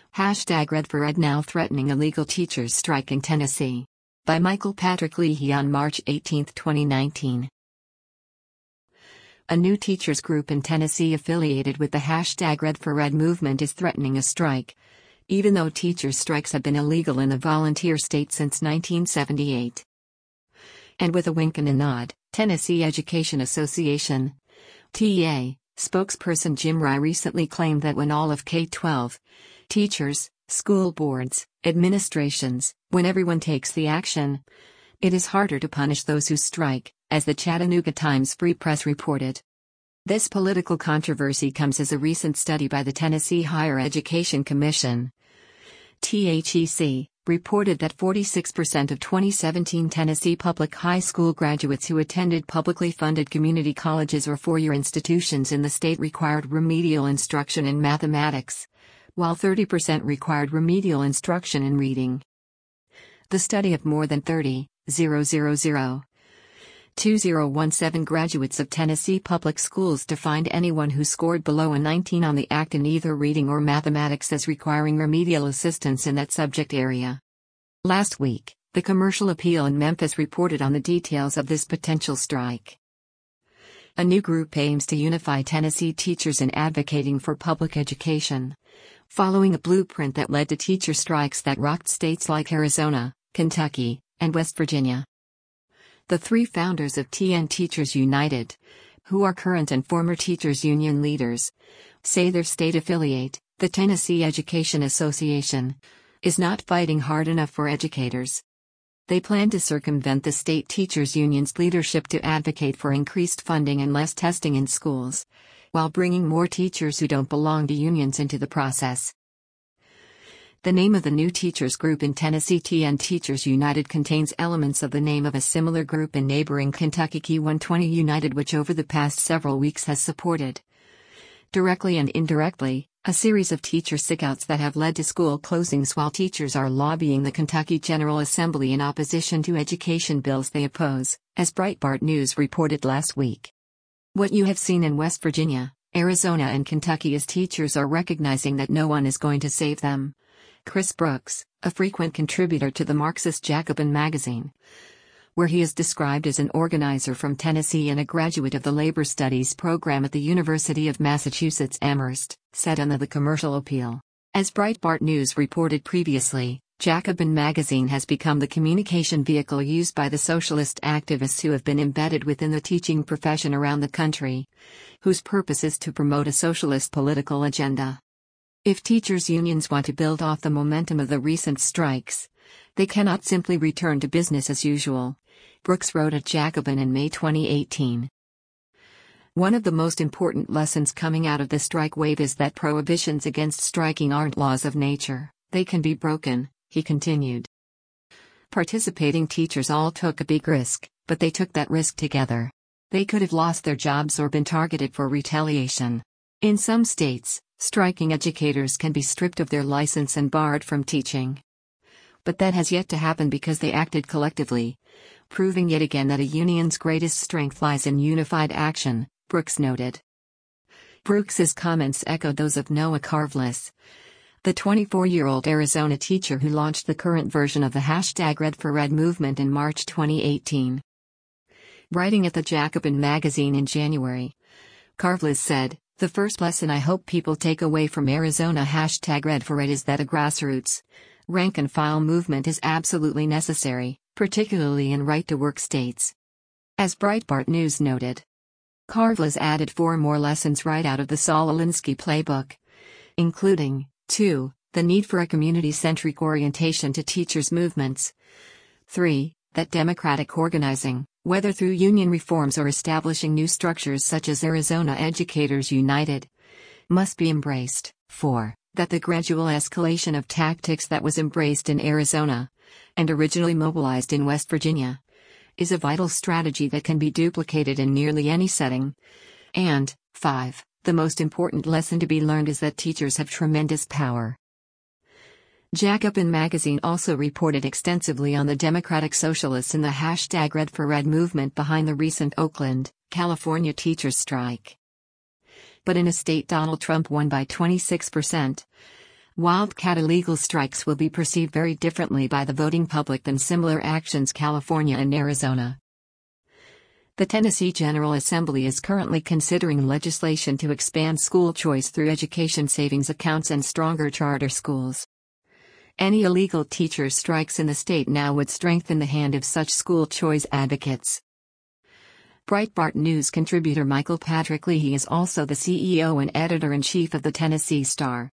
Hashtag Red for Ed now threatening illegal teachers strike in Tennessee. By Michael Patrick Leahy on March 18, 2019. A new teachers group in Tennessee affiliated with the hashtag Red for Ed movement is threatening a strike, even though teachers' strikes have been illegal in the volunteer state since 1978. And with a wink and a nod, Tennessee Education Association (TA) spokesperson Jim Rye recently claimed that when all of K-12 teachers, school boards, administrations, when everyone takes the action, it is harder to punish those who strike, as the Chattanooga Times Free Press reported. This political controversy comes as a recent study by the Tennessee Higher Education Commission (THEC) reported that 46% of 2017 Tennessee public high school graduates who attended publicly funded community colleges or four-year institutions in the state required remedial instruction in mathematics, while 30% required remedial instruction in reading. The study of more than 2017 graduates of Tennessee public schools defined anyone who scored below a 19 on the ACT in either reading or mathematics as requiring remedial assistance in that subject area. Last week, the Commercial Appeal in Memphis reported on the details of this potential strike. A new group aims to unify Tennessee teachers in advocating for public education, following a blueprint that led to teacher strikes that rocked states like Arizona, Kentucky, and West Virginia. The three founders of TN Teachers United, who are current and former teachers union leaders, say their state affiliate, the Tennessee Education Association, is not fighting hard enough for educators. They plan to circumvent the state teachers union's leadership to advocate for increased funding and less testing in schools, while bringing more teachers who don't belong to unions into the process. The name of the new teachers group in Tennessee, TN Teachers United, contains elements of the name of a similar group in neighboring Kentucky, Key 120 United, which over the past several weeks has supported, directly and indirectly, a series of teacher sickouts that have led to school closings while teachers are lobbying the Kentucky General Assembly in opposition to education bills they oppose, as Breitbart News reported last week. What you have seen in West Virginia, Arizona and Kentucky is teachers are recognizing that no one is going to save them. Chris Brooks, a frequent contributor to the Marxist Jacobin magazine, where he is described as an organizer from Tennessee and a graduate of the Labor Studies program at the University of Massachusetts Amherst, said on the Commercial Appeal. As Breitbart News reported previously, Jacobin magazine has become the communication vehicle used by the socialist activists who have been embedded within the teaching profession around the country, whose purpose is to promote a socialist political agenda. If teachers' unions want to build off the momentum of the recent strikes, they cannot simply return to business as usual, Brooks wrote at Jacobin in May 2018. One of the most important lessons coming out of the strike wave is that prohibitions against striking aren't laws of nature, they can be broken, he continued. Participating teachers all took a big risk, but they took that risk together. They could have lost their jobs or been targeted for retaliation. In some states, striking educators can be stripped of their license and barred from teaching. But that has yet to happen because they acted collectively, proving yet again that a union's greatest strength lies in unified action, Brooks noted. Brooks's comments echoed those of Noah Karvlis, the 24-year-old Arizona teacher who launched the current version of the hashtag Red for Ed movement in March 2018. Writing at the Jacobin magazine in January, Karvlis said, "The first lesson I hope people take away from Arizona hashtag Red for Ed is that a grassroots, rank-and-file movement is absolutely necessary, particularly in right-to-work states." As Breitbart News noted, Karvlis added 4 more lessons right out of the Saul Alinsky playbook, including 2. The need for a community-centric orientation to teachers' movements. 3. That democratic organizing, whether through union reforms or establishing new structures such as Arizona Educators United, must be embraced. 4. That the gradual escalation of tactics that was embraced in Arizona, and originally mobilized in West Virginia, is a vital strategy that can be duplicated in nearly any setting. And 5. The most important lesson to be learned is that teachers have tremendous power. Jacobin magazine also reported extensively on the Democratic Socialists in the hashtag Red for Ed movement behind the recent Oakland, California teachers' strike. But in a state Donald Trump won by 26%, Wildcat illegal strikes will be perceived very differently by the voting public than similar actions in California and Arizona. The Tennessee General Assembly is currently considering legislation to expand school choice through education savings accounts and stronger charter schools. Any illegal teachers' strikes in the state now would strengthen the hand of such school choice advocates. Breitbart News contributor Michael Patrick Leahy is also the CEO and editor-in-chief of the Tennessee Star.